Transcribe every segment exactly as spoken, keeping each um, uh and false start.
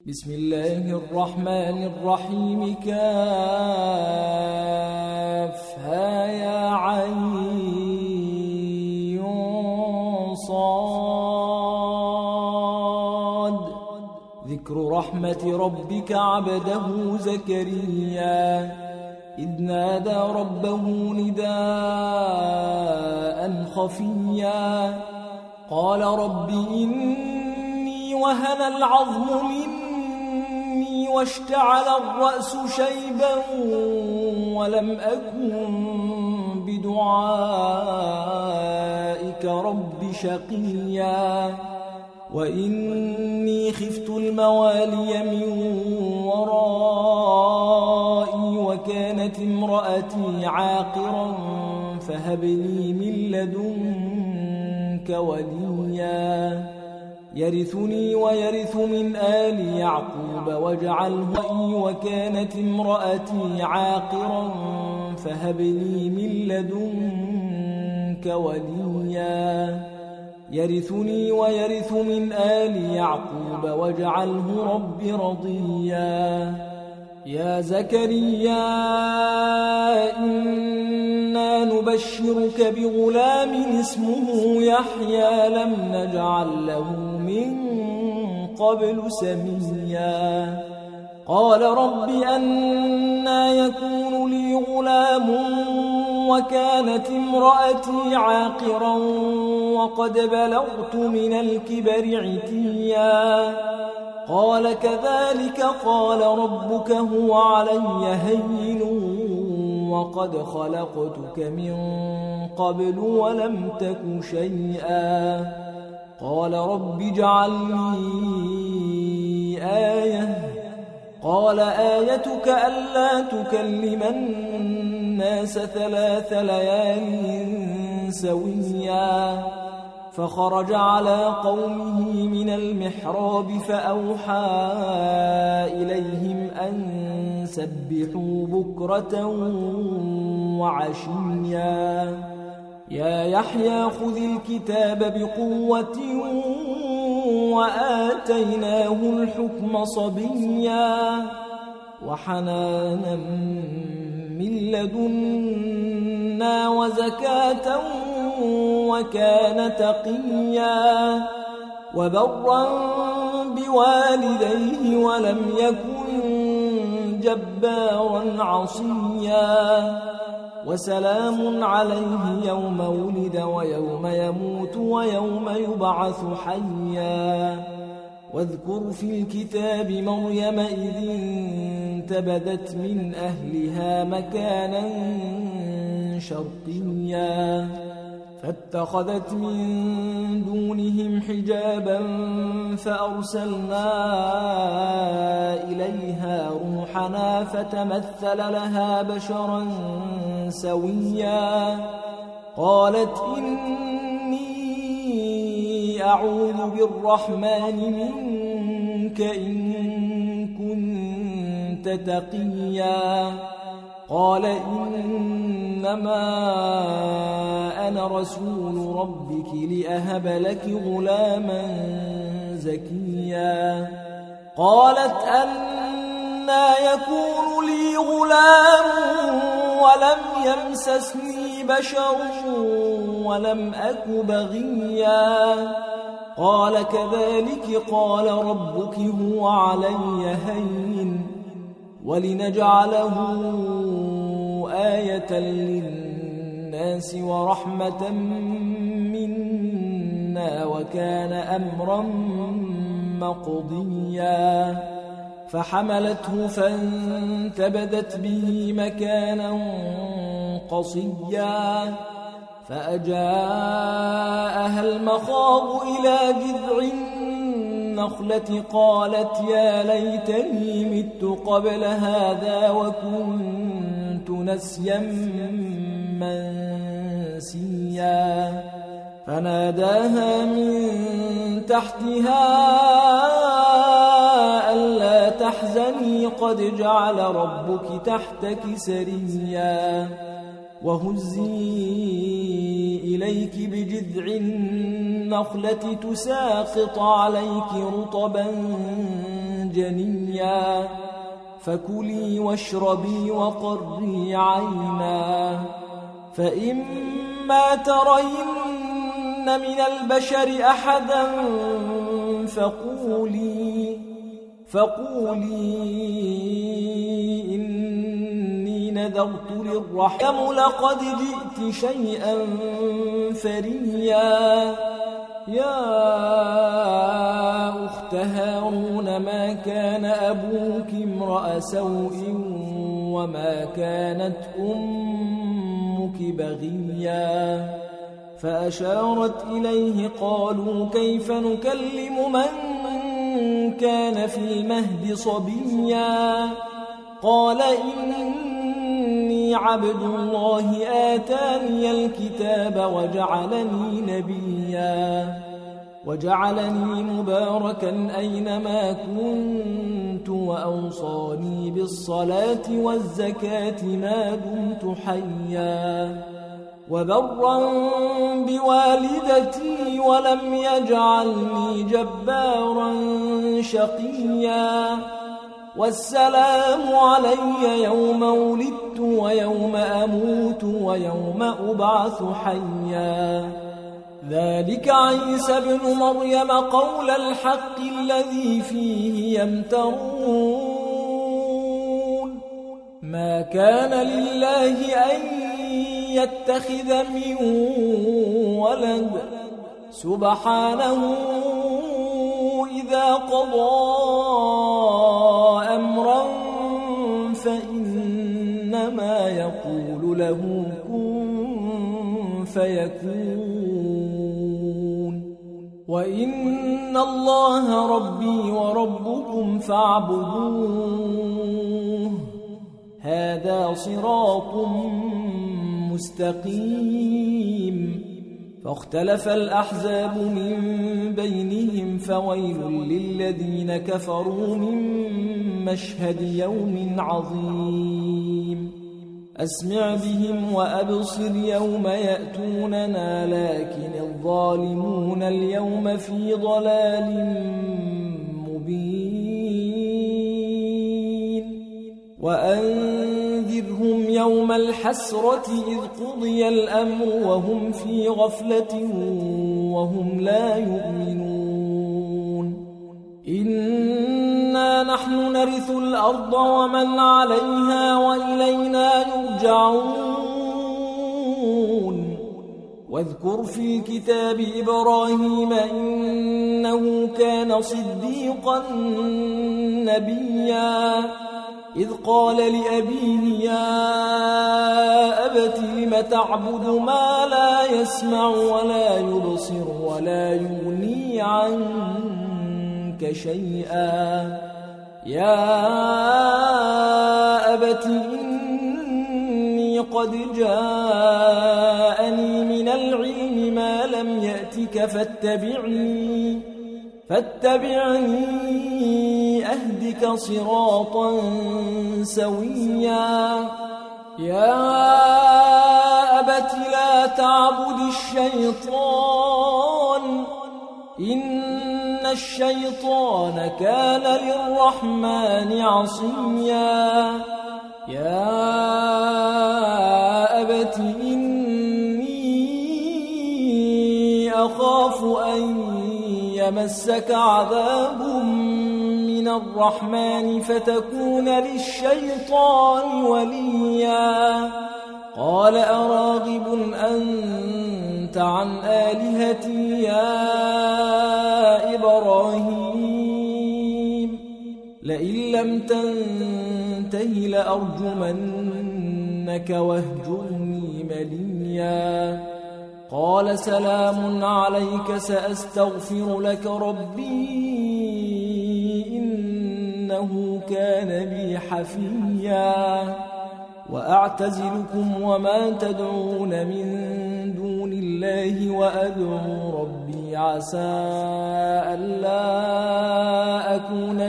بسم الله الرحمن الرحيم. كافها يا عين صاد. ذكر رحمة ربك عبده زكريا إذ نادى ربه نداء خفيا قال رب إني وهن العظم مني واشتعل الرأس شيبا ولم أكن بدعائك رب شقيا وإني خفت الموالي من ورائي وكانت امرأتي عاقرا فهب لي من لدنك وليا يرثني ويرث من آل يعقوب واجعله رأي وكانت امرأتي عاقرا فهب لي من لدنك وليا يرثني ويرث من آل يعقوب واجعله رب رضيا. يا زكريا إنا نبشرك بغلام اسمه يحيى لم نجعل له من قبل سميا قال رب أنى يكون لي غلام وكانت امرأتي عاقرا وقد بلغت من الكبر عتيا قال كذلك قال ربك هو علي هين وقد خلقتك من قبل ولم تك شيئا قال رب اجعل لي آية قال آيتك ألا تكلم الناس ثلاث ليال سويا فخرج على قومه من المحراب فأوحى إليهم أن سبحوا بكرة وعشيا يا يحيى خذ الكتاب بقوة وآتيناه الحكم صبيا وحنانا من لدنا وزكاة وكان تقيا وبرا بوالديه ولم يكن جبارا عصيا وسلام عليه يوم ولد ويوم يموت ويوم يبعث حيا واذكر في الكتاب مريم إذ انتبذت من أهلها مكانا شرقيا فاتخذت من دونهم حجابا فأرسلنا إليها روحنا فتمثل لها بشرا سويا قالت إني أعوذ بالرحمن منك إن كنت تقيا قال إنما أنا رسول ربك لأهب لك غلاما زكيا قالت أنى يكون لي غلام ولم يمسسني بشر ولم أك بغيا قال كذلك قال ربك هو علي هين ولنجعله آية للناس ورحمة منا وكان أمرا مقضيا فحملته فانتبذت به مكانا قصيا فأجاءها المخاض إلى جذع النخلة قالت يا ليتني مت قبل هذا وكنت نسيا منسيا فناداها من تحتها ألا تحزني قد جعل ربك تحتك سريا وهزي إليك بجذع النخلة تساقط عليك رطبا جنيا فكلي واشربي وقري عينا فإما ترين من البشر أحدا فقولي فقولي إني نذرت للرحمن لقد جئت شيئا فريا يا أخت هارون ما كان أبوك امرأ سوء وما كانت أمك بغيا فأشارت إليه قالوا كيف نكلم من كان في المهد صبيا قال إني عبد الله آتاني الكتاب وجعلني نبيا وجعلني مباركا أينما كنت وأوصاني بالصلاة والزكاة ما دمت حيا وبرا بوالدتي ولم يجعلني جبارا شقيا والسلام علي يوم ولدت ويوم أموت ويوم أبعث حيا ذلك عيسى ابن مريم قول الحق الذي فيه يمترون ما كان لله أن يتخذ من ولد سبحانه إذا قضى أمرا فإنما يقول له كن فيكون وإن الله ربي وربكم فاعبدوه هذا صراط مستقيم فاختلف الأحزاب من بينهم فويل للذين كفروا من مشهد يوم عظيم أسمع بهم وأبصر يوم يأتوننا لكن الظالمون اليوم في ضلال مبين وأنذرهم يوم الحسرة إذ قضي الأمر وهم في غفلة وهم لا يؤمنون إنا نحن نرث الأرض ومن عليها وإلينا يرجعون واذكر في الكتاب إبراهيم إنه كان صديقا نبيا إذ قال لأبيه يا أبت لم تعبد ما لا يسمع ولا يبصر ولا يغني عنك شيئا يا أبت إني قد جاءني من العلم ما لم يأتك فاتبعني فاتبعني أهدك صراطا سويا يا أبت لا تعبد الشيطان إن الشيطان كان للرحمن عصيا يا أبت إني أخاف أن يمسك عذاب من الرحمن فتكون للشيطان وليا قال أراغب أنت عن آلهتي يا إبراهيم لئن لم تنته لأرجمنك واهجرني مليا قال سلام عليك سأستغفر لك ربي إنه كان بي حفيا وأعتزلكم وما تدعون من دون الله وأدعو ربي عسى ألا أكون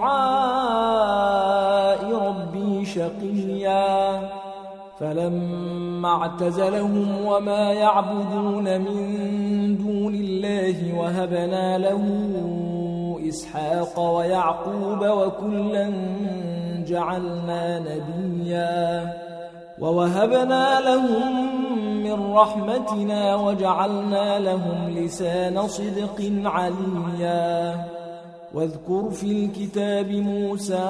بدعاء ربي شقيا فلما اعتزلهم وما يعبدون من دون الله وهبنا له إسحاق ويعقوب وكلا جعلنا نبيا ووهبنا لهم من رحمتنا وجعلنا لهم لسان صدق عليا واذكر في الكتاب موسى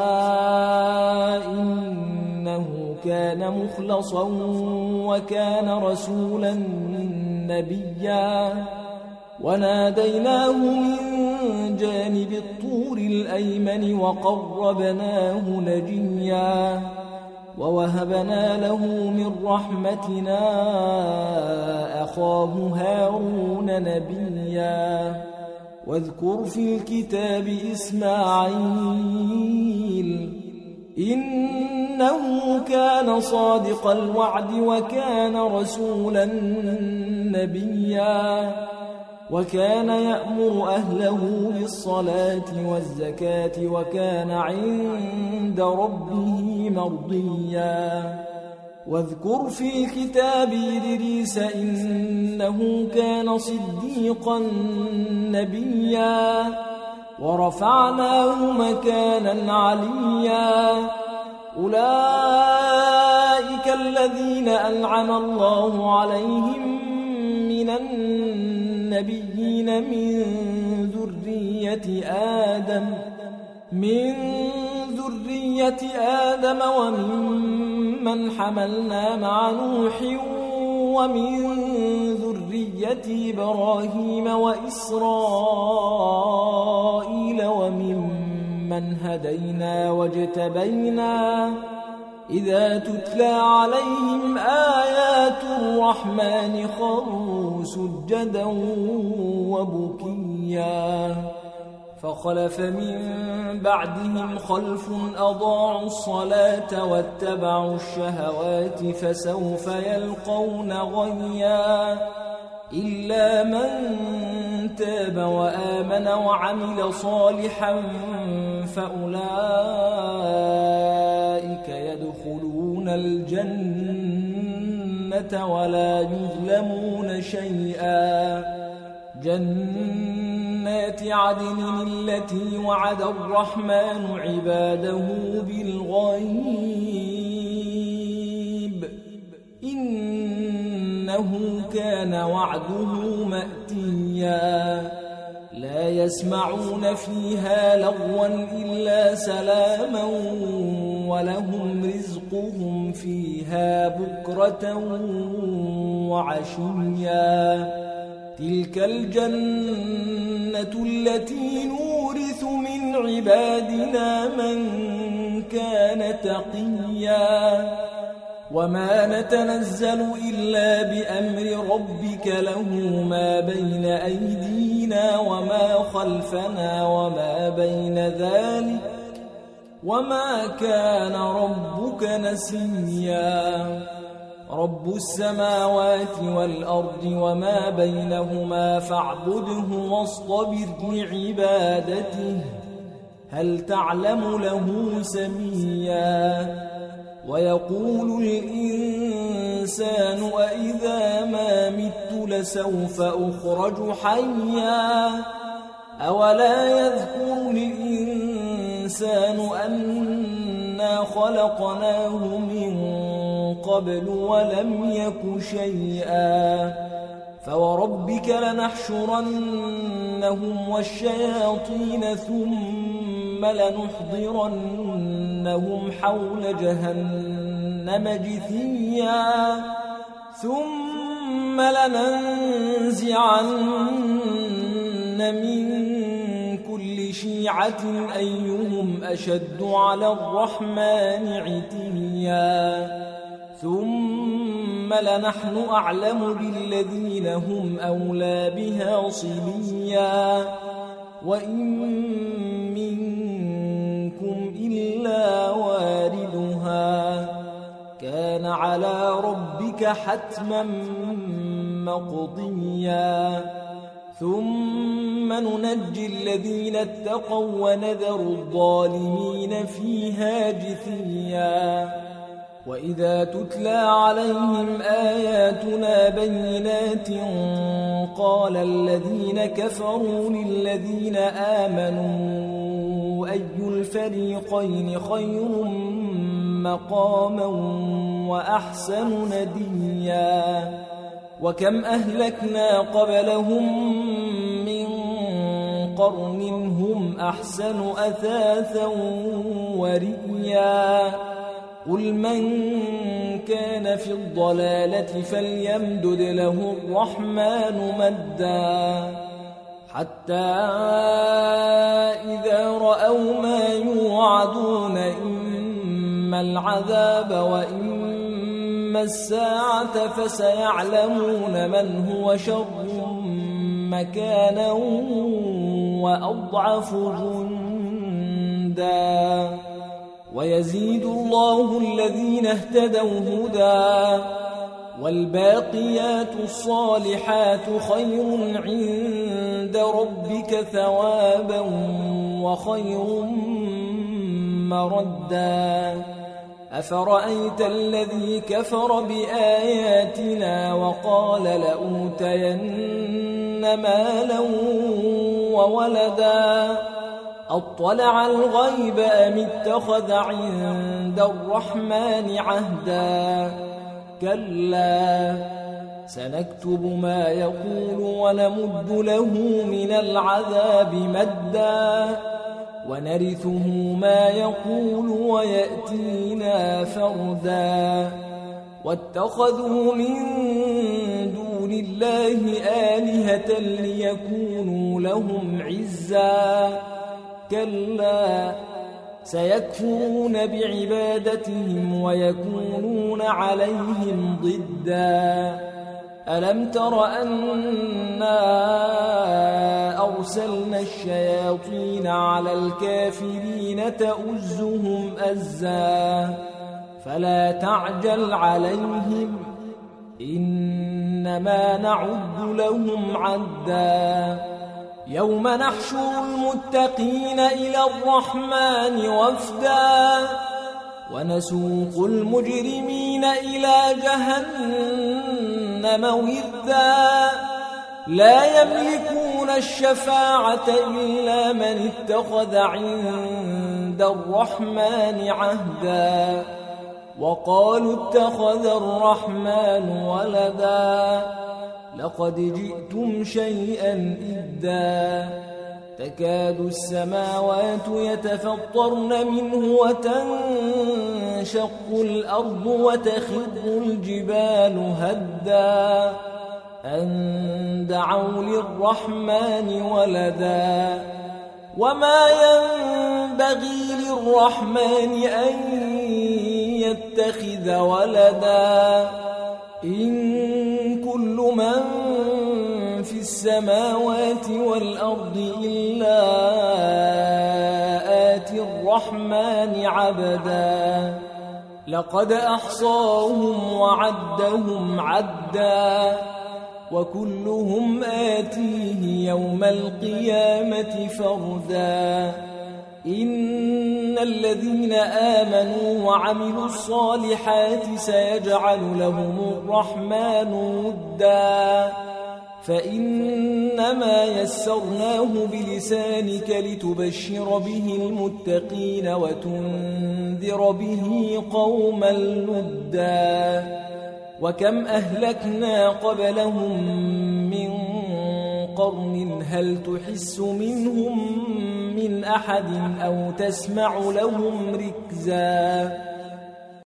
إنه كان مخلصا وكان رسولا نبيا وناديناه من جانب الطور الأيمن وقربناه نجيا ووهبنا له من رحمتنا أخاه هارون نبيا واذكر في الكتاب إسماعيل إنه كان صادق الوعد وكان رسولا نبيا وكان يأمر أهله بالصلاة والزكاة وكان عند ربه مرضيا واذكر في الكتاب إدريس إنه كان صديقا نبيا ورفعناه مكانا عليا أولئك الذين أنعم الله عليهم من النبيين من ذرية آدم من ذرية آدم وممن حملنا مع نوح ومن ذرية إبراهيم وإسرائيل وممن هدينا واجتبينا إذا تتلى عليهم آيات الرحمن خروا سجدا وبكيا فخلف من بعدهم خلف أضاعوا الصلاة واتبعوا الشهوات فسوف يلقون غيا إلا من تاب وآمن وعمل صالحا فأولئك يدخلون الجنة ولا يظلمون شيئا جنات عدن التي وعد الرحمن عباده بالغيب إنه كان وعده مأتيا لا يسمعون فيها لغوا إلا سلاما ولهم رزقهم فيها بكرة وعشيا تلك الجنة التي نورث من عبادنا من كان تقيا وما نتنزل إلا بأمر ربك له ما بين أيدينا وما خلفنا وما بين ذلك وما كان ربك نسيا رب السماوات والأرض وما بينهما فاعبده واصطبر لعبادته هل تعلم له سميا ويقول الإنسان أإذا ما مت لسوف أخرج حيا أولا يذكر الإنسان أنا خلقناه من قبل ولم يك شيئا فوربك لنحشرنهم والشياطين ثم لنحضرنهم حول جهنم جثيا ثم لننزعن من كل شيعة أيهم أشد على الرحمن عتيا ثم لنحن أعلم بالذين هم أولى بها صليا وإن منكم إلا واردها كان على ربك حتما مقضيا ثم ننجي الذين اتقوا ونذر الظالمين فيها جثيا وإذا تتلى عليهم آياتنا بينات قال الذين كفروا للذين آمنوا أي الفريقين خير مقاما وأحسن نديا وكم أهلكنا قبلهم من قرن هم أحسن أثاثا ورئيا قل من كان في الضلالة فليمدد له الرحمن مدا حتى إذا رأوا ما يوعدون إما العذاب وإما الساعة فسيعلمون من هو شر مكانا وأضعف جندا ويزيد الله الذين اهتدوا هدى والباقيات الصالحات خير عند ربك ثوابا وخير مردا أفرأيت الذي كفر بآياتنا وقال لأوتين مالا وولدا أطلع الغيب أم اتخذ عند الرحمن عهدا كلا سنكتب ما يقول ونمد له من العذاب مدا ونرثه ما يقول ويأتينا فردا واتخذوا من دون الله آلهة ليكونوا لهم عزا كلا سيكفرون بعبادتهم ويكونون عليهم ضدا ألم تر أنا أرسلنا الشياطين على الكافرين تؤزهم أزا فلا تعجل عليهم إنما نعد لهم عدا يوم نحشر المتقين إلى الرحمن وفدا ونسوق المجرمين إلى جهنم وردا لا يملكون الشفاعة إلا من اتخذ عند الرحمن عهدا وقالوا اتخذ الرحمن ولدا لقد جئتم شيئا إدا تكاد السماوات يتفطرن منه وتنشق الأرض وتخر الجبال هدا أن دعوا للرحمن ولدا وما ينبغي للرحمن أن يتخذ ولدا إن كل من في السماوات والأرض إلا آتي الرحمن عبدا لقد أحصاهم وعدهم عدا وكلهم آتيه يوم القيامة فردا إن الذين آمنوا وعملوا الصالحات سيجعل لهم الرحمن ودا فإنما يسرناه بلسانك لتبشر به المتقين وتنذر به قوما لدا وكم أهلكنا قبلهم من قرن هل تحس منهم من أحد أو تسمع لهم ركزا